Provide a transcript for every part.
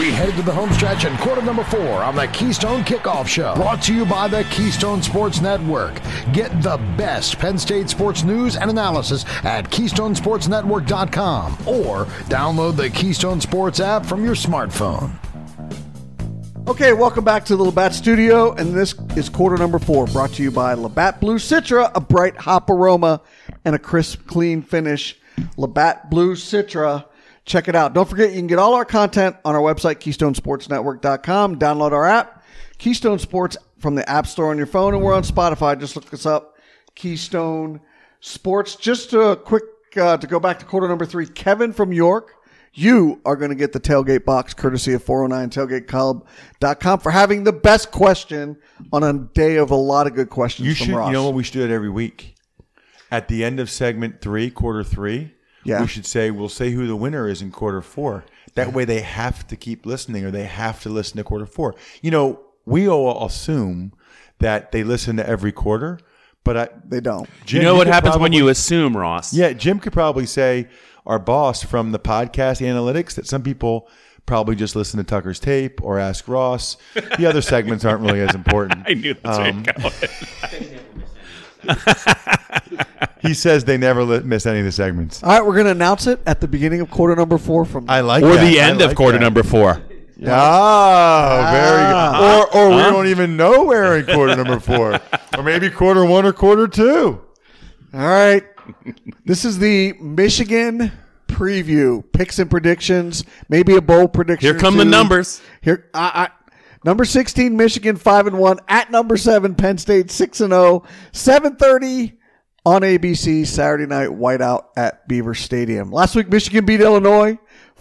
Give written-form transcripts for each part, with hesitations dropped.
We head to the home stretch in quarter number 4 on the Keystone Kickoff Show. Brought to you by the Keystone Sports Network. Get the best Penn State sports news and analysis at KeystoneSportsNetwork.com or download the Keystone Sports app from your smartphone. Okay, welcome back to the Labatt Studio, and this is quarter number 4, brought to you by Labatt Blue Citra, a bright hop aroma and a crisp, clean finish. Labatt Blue Citra. Check it out. Don't forget, you can get all our content on our website, KeystoneSportsNetwork.com. Download our app, Keystone Sports, from the App Store on your phone, and we're on Spotify. Just look us up, Keystone Sports. Just a quick, to go back to quarter number 3, Kevin from York. You are going to get the tailgate box courtesy of 409tailgateclub.com for having the best question on a day of a lot of good questions from Ross. You know what we should do it every week? At the end of segment 3, quarter 3, we should say, we'll say who the winner is in quarter 4. That way they have to keep listening or they have to listen to quarter 4. You know, we all assume that they listen to every quarter, but they don't. Jim, you know what happens when you assume, Ross? Yeah, Jim could probably say, our boss from the podcast analytics, that some people probably just listen to Tucker's tape or Ask Ross. The other segments aren't really as important. I knew that's where you're going. He says they never miss any of the segments. All right, we're going to announce it at the beginning of quarter number 4 from I like or that. The end of quarter number 4. Very good. Or we don't even know where in quarter number 4. Or maybe quarter 1 or quarter 2. All right. This is the Michigan preview. Picks and predictions. Maybe a bold prediction. Here come the numbers. Here, number 16, Michigan 5-1. At number 7, Penn State 6-0. 7:30 on ABC Saturday night. Whiteout at Beaver Stadium. Last week, Michigan beat Illinois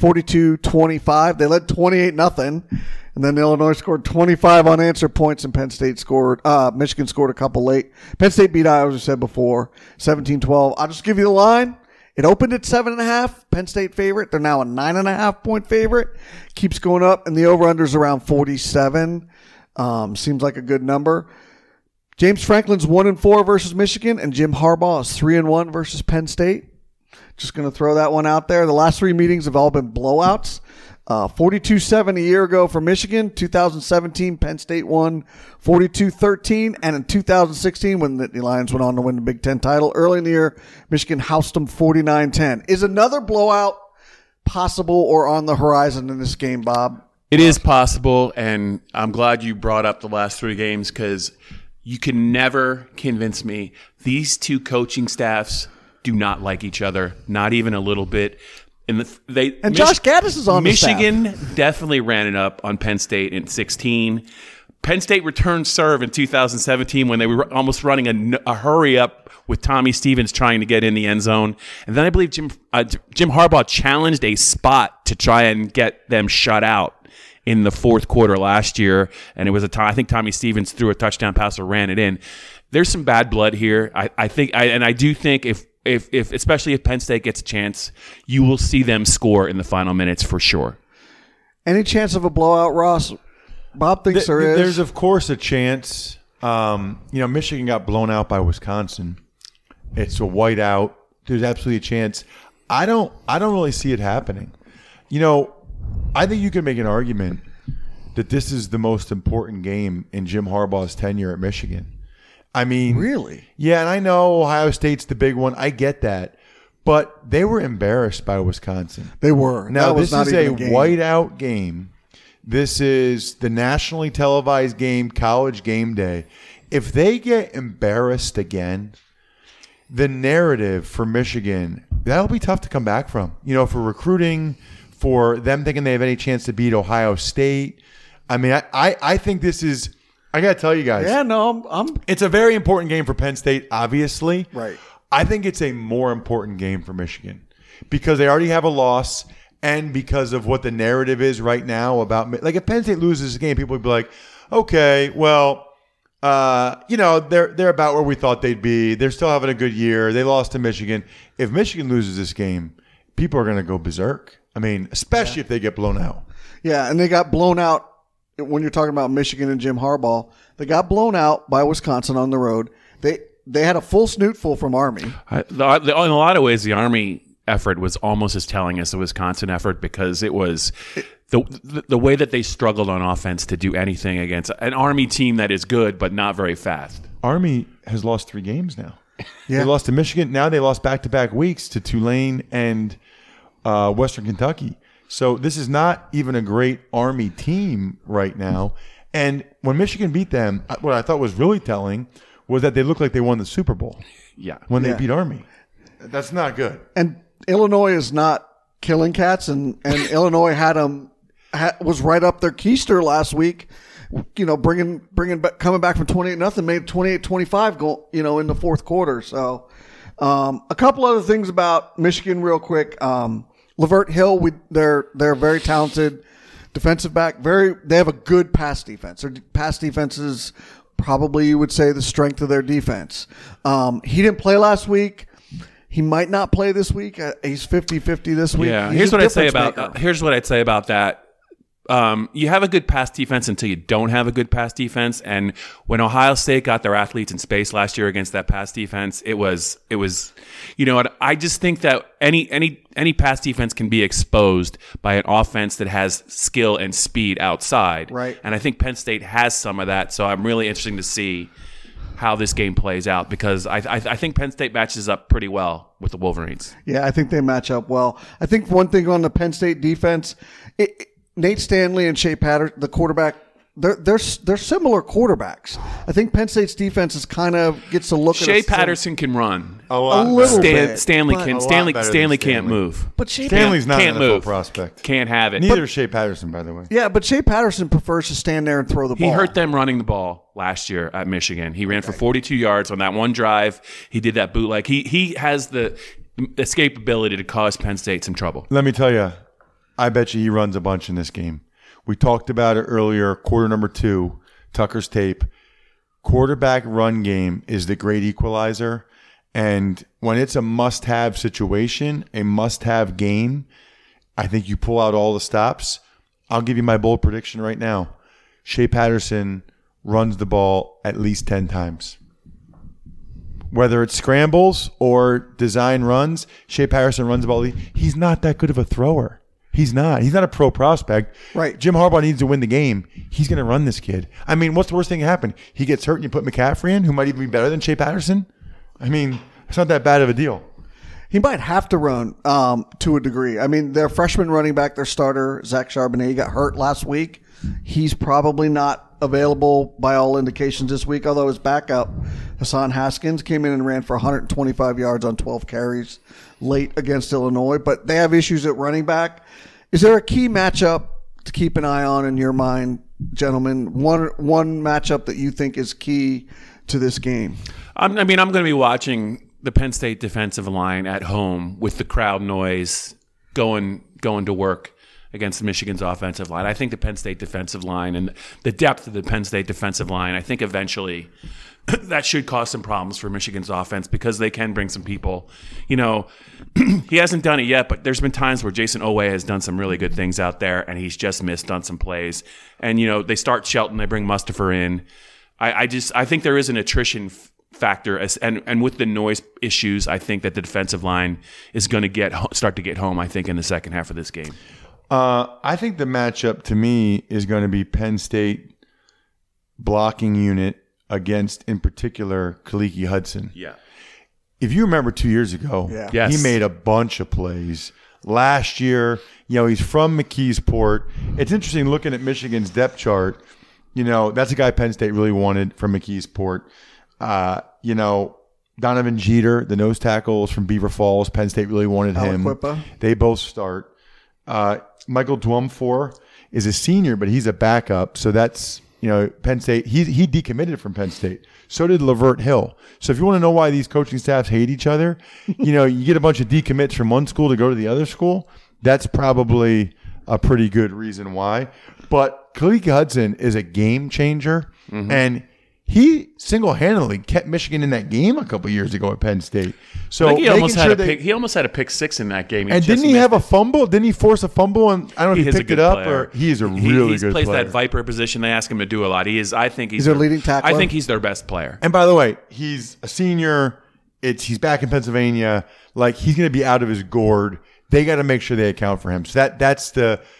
42-25. They led 28-0. And then Illinois scored 25 unanswered points, and Michigan scored a couple late. Penn State beat Iowa, as I said before, 17-12. I'll just give you the line. It opened at 7.5. Penn State favorite. They're now a 9.5-point favorite. Keeps going up, and the over-under is around 47. Seems like a good number. James Franklin's 1-4 versus Michigan, and Jim Harbaugh is 3-1 versus Penn State. Just going to throw that one out there. The last 3 meetings have all been blowouts. 42-7 a year ago for Michigan. 2017, Penn State won 42-13. And in 2016, when the Lions went on to win the Big Ten title, early in the year, Michigan housed them 49-10. Is another blowout possible or on the horizon in this game, Bob? It is possible, and I'm glad you brought up the last 3 games because you can never convince me. These two coaching staffs do not like each other, not even a little bit. And Josh Gaddis is on Michigan the staff. Definitely ran it up on Penn State in 2016. Penn State returned serve in 2017 when they were almost running a hurry up with Tommy Stevens trying to get in the end zone. And then I believe Jim Harbaugh challenged a spot to try and get them shut out in the fourth quarter last year. And it was I think Tommy Stevens threw a touchdown pass or ran it in. There's some bad blood here. I do think if especially if Penn State gets a chance, you will see them score in the final minutes for sure. Any chance of a blowout, Ross? Bob thinks there is. There's, of course, a chance. Michigan got blown out by Wisconsin. It's a whiteout. There's absolutely a chance. I don't really see it happening. I think you can make an argument that this is the most important game in Jim Harbaugh's tenure at Michigan. I mean, really? Yeah, and I know Ohio State's the big one. I get that. But they were embarrassed by Wisconsin. They were. Now, this is a whiteout game. This is the nationally televised game, College Game Day. If they get embarrassed again, the narrative for Michigan, that'll be tough to come back from. For recruiting, for them thinking they have any chance to beat Ohio State. I mean, I think this is... I got to tell you guys. Yeah, no, It's a very important game for Penn State, obviously. Right. I think it's a more important game for Michigan because they already have a loss and because of what the narrative is right now about – like if Penn State loses a game, people would be like, okay, well, they're about where we thought they'd be. They're still having a good year. They lost to Michigan. If Michigan loses this game, people are going to go berserk. I mean, especially if they get blown out. Yeah, and they got blown out. When you're talking about Michigan and Jim Harbaugh, they got blown out by Wisconsin on the road. They had a full snootful from Army. In a lot of ways, the Army effort was almost as telling as the Wisconsin effort because it was the way that they struggled on offense to do anything against an Army team that is good but not very fast. Army has lost 3 games now. Yeah. They lost to Michigan. Now they lost back-to-back weeks to Tulane and Western Kentucky. So this is not even a great Army team right now. And when Michigan beat them, what I thought was really telling was that they looked like they won the Super Bowl. Yeah. When they beat Army. That's not good. And Illinois is not killing cats, and Illinois was right up their keister last week. You know, coming back from 28-0, made 28-25 in the fourth quarter. So, a couple other things about Michigan real quick. Lavert Hill, they're very talented defensive back. They have a good pass defense. Their pass defense is probably, you would say, the strength of their defense. He didn't play last week. He might not play this week. He's 50-50 this week. Yeah. He's Here's what I'd say about that. You have a good pass defense until you don't have a good pass defense. And when Ohio State got their athletes in space last year against that pass defense, it was, you know what? I just think that any pass defense can be exposed by an offense that has skill and speed outside. Right. And I think Penn State has some of that. So I'm really interested to see how this game plays out, because I think Penn State matches up pretty well with the Wolverines. Yeah, I think they match up well. I think one thing on the Penn State defense, Nate Stanley and Shea Patterson, the quarterback, they're similar quarterbacks. I think Penn State's defense is kind of gets a look at Shea Patterson can run. A lot little better. bit. Stanley but- can. A lot Stanley better than Stanley can't Stanley. move. But Shea Stanley's not can't an NFL move. prospect. Can't have it. Neither is Shea Patterson, by the way. Yeah, but Shea Patterson prefers to stand there and throw the ball. He hurt them running the ball last year at Michigan. He ran for 42 yards on that one drive. He did that bootleg. He has the escapability to cause Penn State some trouble. Let me tell you, I bet you he runs a bunch in this game. We talked about it earlier, quarter number 2, Tucker's tape. Quarterback run game is the great equalizer. And when it's a must-have situation, a must-have game, I think you pull out all the stops. I'll give you my bold prediction right now. Shea Patterson runs the ball at least 10 times. Whether it's scrambles or design runs, Shea Patterson runs the ball. He's not that good of a thrower. He's not. He's not a pro prospect. Right. Jim Harbaugh needs to win the game. He's going to run this kid. I mean, what's the worst thing that can happen? He gets hurt and you put McCaffrey in, who might even be better than Shea Patterson? I mean, it's not that bad of a deal. He might have to run to a degree. I mean, their freshman running back, their starter, Zach Charbonnet, got hurt last week. He's probably not available by all indications this week, although his backup, Hassan Haskins, came in and ran for 125 yards on 12 carries late against Illinois. But they have issues at running back. Is there a key matchup to keep an eye on in your mind, gentlemen? One matchup that you think is key to this game? I'm going to be watching the Penn State defensive line at home with the crowd noise going to work against Michigan's offensive line. I think the Penn State defensive line and the depth of the Penn State defensive line, I think eventually that should cause some problems for Michigan's offense, because they can bring some people. You know, he hasn't done it yet, but there's been times where Jason Owe has done some really good things out there, and he's just missed on some plays. And, you know, they start Shelton, they bring Mustipher in. I think there is an attrition factor, and with the noise issues, I think that the defensive line is going to start to get home, I think, in the second half of this game. I think the matchup to me is going to be Penn State blocking unit against, in particular, Kaliki Hudson. Yeah. If you remember 2 years ago, Yes. he made a bunch of plays. Last year, you know, he's from McKeesport. It's interesting looking at Michigan's depth chart. You know, that's a guy Penn State really wanted from McKeesport. You know, Donovan Jeter, the nose tackle, is from Beaver Falls. Penn State really wanted him. Aliquippa. They both start. Michael Dwumfor is a senior, but he's a backup. So that's, you know, Penn State. He decommitted from Penn State. So did Lavert Hill. So if you want to know why these coaching staffs hate each other, you know, you get a bunch of decommits from one school to go to the other school. That's probably a pretty good reason why. But Kaliki Hudson is a game changer, and he single-handedly kept Michigan in that game a couple years ago at Penn State. So I think he making almost had a pick six in that game. and didn't he have a fumble? Didn't he force a fumble? And I don't know if he picked it up or he is a really good plays player. that Viper position. They ask him to do a lot. I think he's their leading tackler. I think he's their best player. And by the way, he's a senior. He's back in Pennsylvania. Like, he's going to be out of his gourd. They got to make sure they account for him. So that's the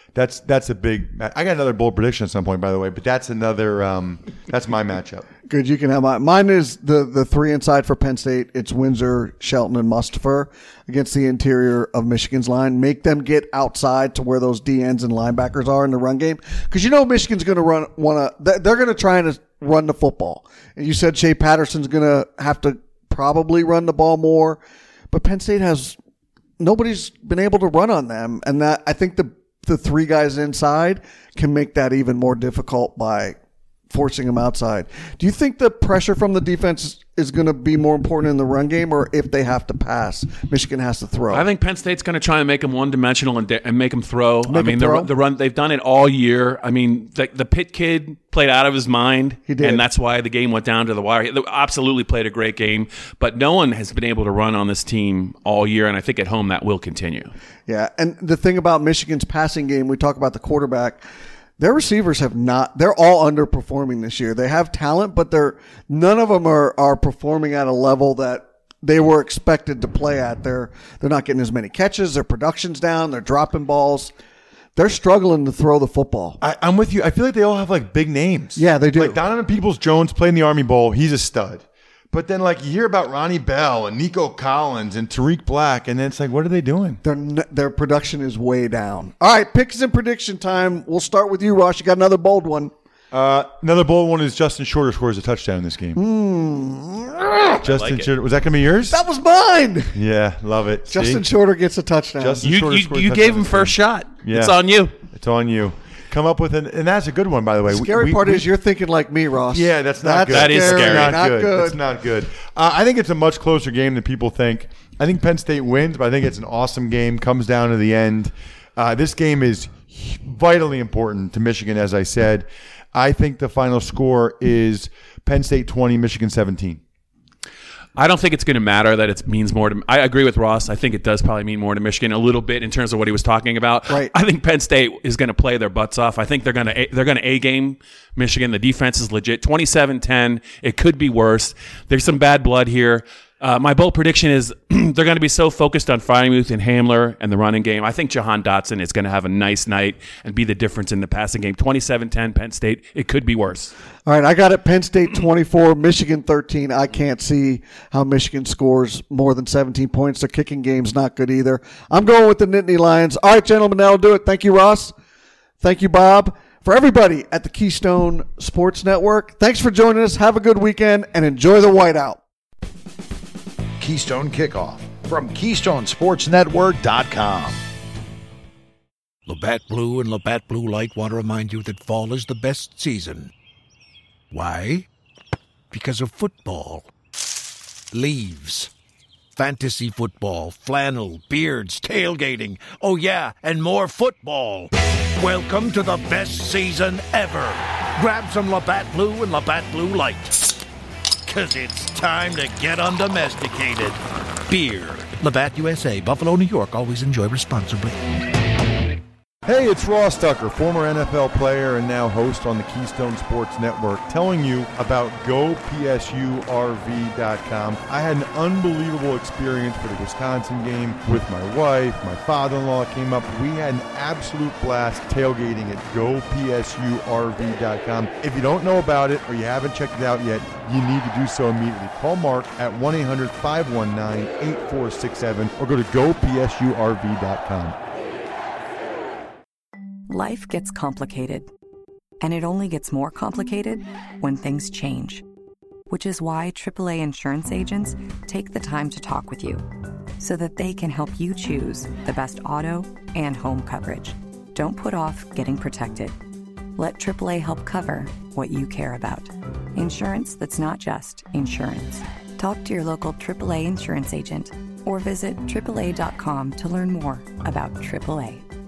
That's a big. I got another bold prediction at some point, by the way, but that's another. That's my matchup. Good, you can have mine. Is the 3 inside for Penn State. It's Windsor, Shelton, and Mustipher against the interior of Michigan's line. Make them get outside to where those DNs and linebackers are in the run game, because Michigan's going to they're going to try and run the football. And you said Shea Patterson's going to have to probably run the ball more, but Penn State nobody's been able to run on them, and that I think the 3 guys inside can make that even more difficult by forcing them outside. Do you think the pressure from the defense is going to be more important in the run game, or if they have to pass, Michigan has to throw? I think Penn State's going to try and make them one-dimensional and make them throw. The run, they've done it all year. I mean, the Pitt kid played out of his mind. He did. And that's why the game went down to the wire. He absolutely played a great game, but no one has been able to run on this team all year, and I think at home that will continue. Yeah, and the thing about Michigan's passing game, we talk about the quarterback, their receivers they're all underperforming this year. They have talent, but none of them are performing at a level that they were expected to play at. They're not getting as many catches. Their production's down. They're dropping balls. They're struggling to throw the football. I'm with you. I feel like they all have like big names. Yeah, they do. Like Donovan Peoples-Jones played in the Army Bowl. He's a stud. But then, like, you hear about Ronnie Bell and Nico Collins and Tariq Black, and then it's like, what are they doing? Their production is way down. All right, picks and prediction time. We'll start with you, Ross. You got another bold one. Another bold one is Justin Shorter scores a touchdown in this game. Justin Shorter. Was that going to be yours? That was mine. Yeah, love it. Justin Shorter gets a touchdown. You gave him first shot. Yeah. It's on you. It's on you. Come up with and that's a good one, by the way. The scary part is you're thinking like me, Ross. Yeah, that's not good. That is scary. Not good. That's not good. I think it's a much closer game than people think. I think Penn State wins, but I think it's an awesome game. Comes down to the end. This game is vitally important to Michigan, as I said. I think the final score is Penn State 20, Michigan 17. I don't think it's going to matter that it means more to. I agree with Ross. I think it does probably mean more to Michigan a little bit in terms of what he was talking about. Right. I think Penn State is going to play their butts off. I think they're going to A-game Michigan. The defense is legit. 27-10. It could be worse. There's some bad blood here. My bold prediction is they're going to be so focused on Freiermuth and Hamler and the running game. I think Jahan Dotson is going to have a nice night and be the difference in the passing game. 27-10 Penn State. It could be worse. All right, I got it. Penn State 24, Michigan 13. I can't see how Michigan scores more than 17 points. Their kicking game's not good either. I'm going with the Nittany Lions. All right, gentlemen, that'll do it. Thank you, Ross. Thank you, Bob. For everybody at the Keystone Sports Network, thanks for joining us. Have a good weekend and enjoy the whiteout. Keystone Kickoff from KeystoneSportsNetwork.com. Labatt Blue and Labatt Blue Light want to remind you that fall is the best season. Why? Because of football. Leaves. Fantasy football, flannel, beards, tailgating. Oh yeah, and more football. Welcome to the best season ever. Grab some Labatt Blue and Labatt Blue Light. 'Cause it's time to get undomesticated. Beer. Labatt USA, Buffalo, New York. Always enjoy responsibly. Hey, it's Ross Tucker, former NFL player and now host on the Keystone Sports Network, telling you about GoPSURV.com. I had an unbelievable experience for the Wisconsin game with my wife. My father-in-law came up. We had an absolute blast tailgating at GoPSURV.com. If you don't know about it or you haven't checked it out yet, you need to do so immediately. Call Mark at 1-800-519-8467 or go to GoPSURV.com. Life gets complicated, and it only gets more complicated when things change, which is why AAA insurance agents take the time to talk with you so that they can help you choose the best auto and home coverage. Don't put off getting protected. Let AAA help cover what you care about. Insurance that's not just insurance. Talk to your local AAA insurance agent or visit AAA.com to learn more about AAA.